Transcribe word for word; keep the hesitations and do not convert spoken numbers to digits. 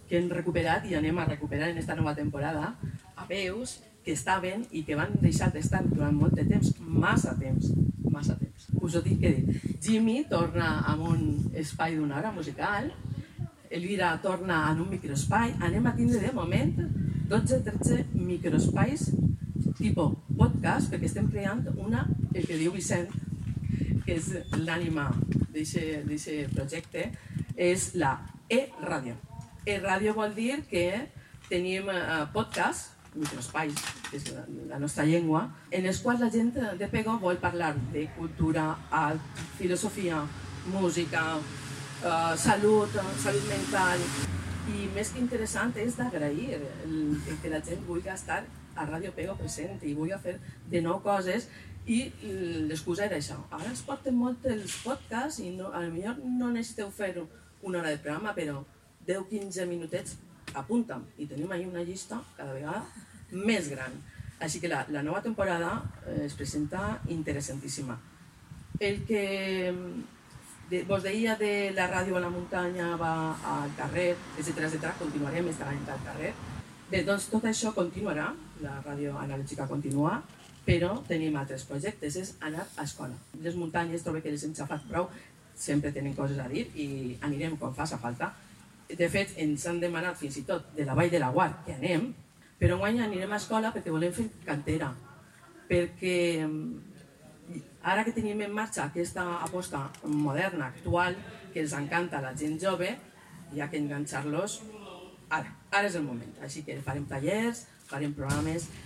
que hem recuperat i anem a recuperar en aquesta nova temporada a veus que estaven i que van deixar d'estar durant molt de temps, massa temps, massa temps. Us ho tinc que dir. Jimmy torna a un espai d'una hora musical, Elvira torna en un microespai, anem a tindre de moment dotze o tretze microespais tipus podcast, perquè estem creant una, el que diu Vicent, que és l'ànima d'aquest projecte, és la e-ràdio. E-ràdio vol dir que tenim podcast, microespais, que és la nostra llengua, en els quals la gent de Pego vol parlar de cultura, art, filosofia, música, salut, salut mental. I més que interessant és d'agrair que la gent vulgui estar a Ràdio Pego present i vulgui fer de nou coses, i l'excusa era això. Ara es porten molt els podcasts i potser no necessiteu fer una hora de programa, però deu a quinze minutets apunten, i tenim ahí una llista cada vegada més gran. Així que la nova temporada es presenta interessantíssima. El que vos deia de la ràdio a la muntanya, va al carrer, etcètera, etcètera, continuarem estant al carrer. Bé, doncs tot això continuarà, la ràdio analògica continua, però tenim altres projectes, és anar a escola. Les muntanyes, trobo que les hem xafat prou, sempre tenen coses a dir i anirem quan faci falta. De fet, ens han demanat fins i tot de la Vall de Laguar que anem, però enguany anirem a escola perquè volem fer cantera, perquè ara que tenim en marxa aquesta aposta moderna, actual, que els encanta a la gent jove, hi ha que enganxar-los ara, ara és el moment. Així que farem tallers, farem programes